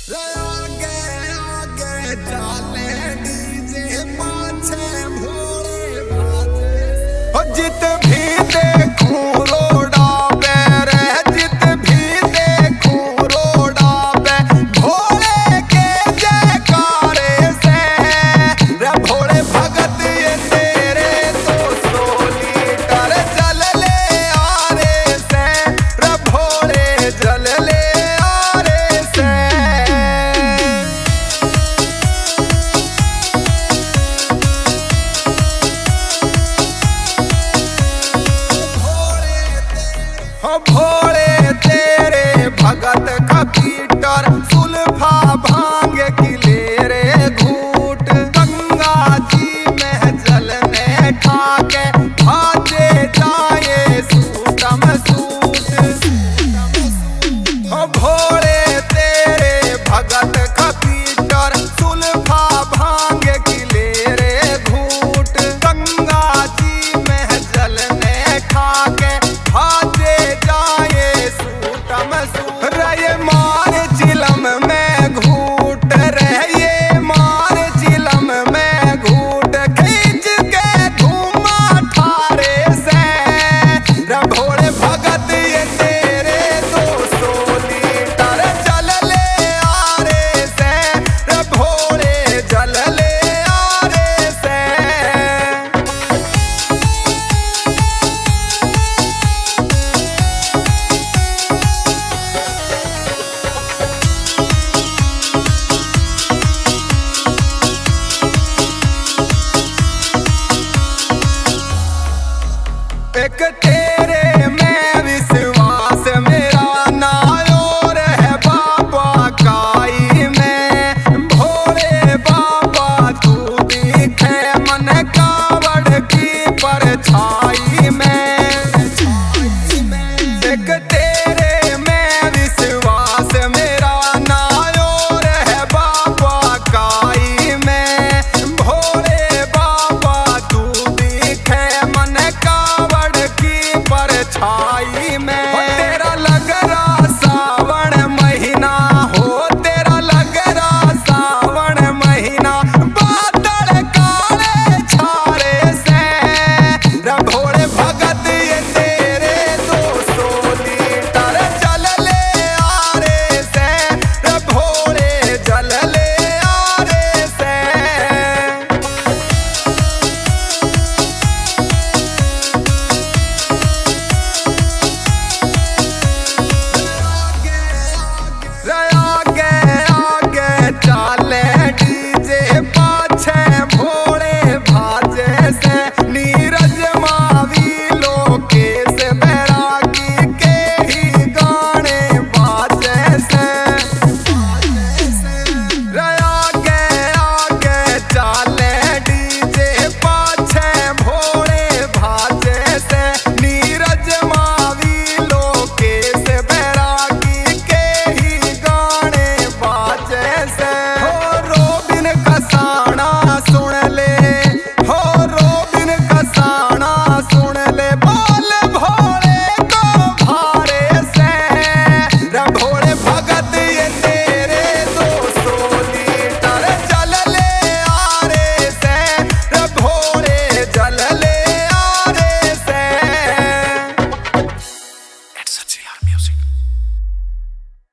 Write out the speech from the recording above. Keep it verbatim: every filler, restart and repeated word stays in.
आगे आगे चाले डीजे पाछे भोले बाजे ओ जित भी देखूं रोड़ा पे रे जित भी देखूं रोड़ा पे भोले के जयकारे से रे भोले भगत ये तेरे तो सौ लीटर जल ले आरे से रे भोले जल ले भोले तेरे भगत का कीटर